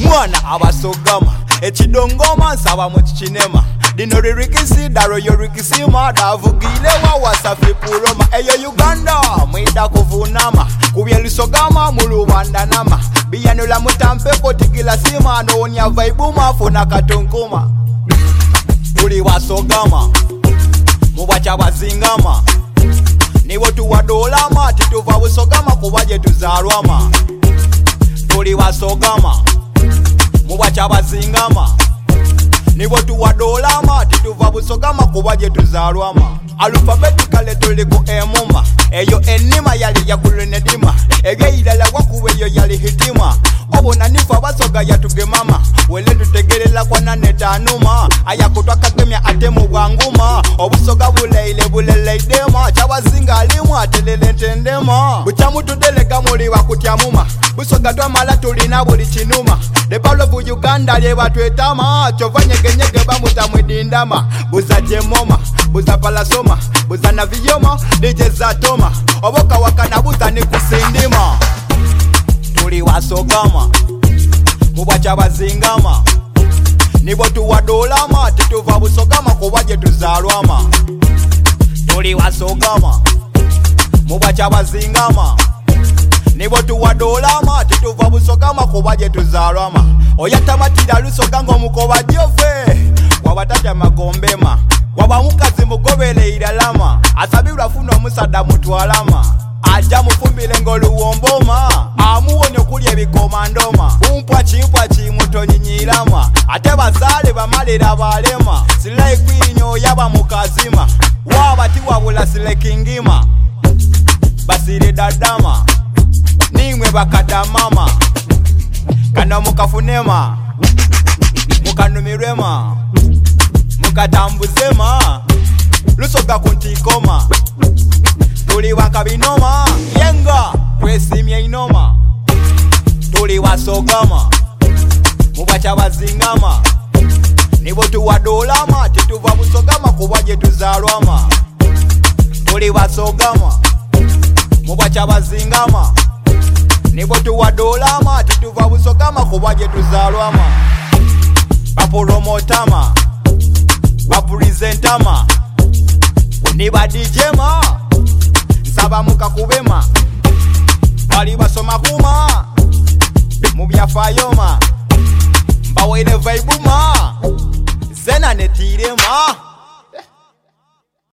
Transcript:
mwana abasogama ekidongoma nsaba mu kikinema dino lirikisi daro yorikisima davugile wa wasafi puroma eyo Uganda mwida kuvunama kubye lisogama mulubanda nama biyanula mutampeko tigila sima noonya vaibuma funa katonkoma tuli wasogama mubacha bazingama nibo tuwadolama tituva busogama kubaje tuzalwama tuli wasogama mubacha bazingama nibo tuwadolama tituva busogama kubaje tuzalwama alphabetically tuli ku emuma eyo enima yali yakulunedima egeilala wakube yo yali hitima obona nifa basoga yatugemama wele tutegelela kwa nanetanuma ayakutwakagemya ate mu bwanguma obusoga buleleidema chabazinga alimu atelele ntendema buchamu tudelega muli wakutyamuma busoga twamala tulina buli kinuma de Paulo vu Uganda lye batwetama chovanyegenyege bamutamwedindama buza jemoma buza palasoma buza naviyoma DJ zatoma oboka wakana buza ni kusindima tuli wasogama mubacha bazingama nibo tuwadolama tituva busogama kubaje tuzalwama tuli wasogama mubacha bazingama nibo tuwadolama tituva busogama kubaje tuzalwama oyatamatira lusogango mukoba jove wabatata magombema wabamukazi mugobele ilalama asabirwa funo omusada mutwalama aja mufumbile ngoluwomboma amuwonye kulya ebikomandoma umpwachimpwachi mutonyinyiirama ate bazale bamalira balema silai kwinyo yaba mukazima wabati wabula silekingima basire dadama nimwe bakadamama kana mukafunema mukanumirwema mukatambuzema lusoga kuntikoma tuli wakabinoma yenga twesimye inoma tuli wasogama mubacha bazingama nibo tuwadolama tituva busogama kubaje tuzalwama tuli wasogama mubacha bazingama nibo tuwadolama tituva busogama kubaje tuzalwama bapromotama bapresentama niba dijema nsaba mukakubema bali basoma kuma mubyafayoma mbawele vaibuma zena netirema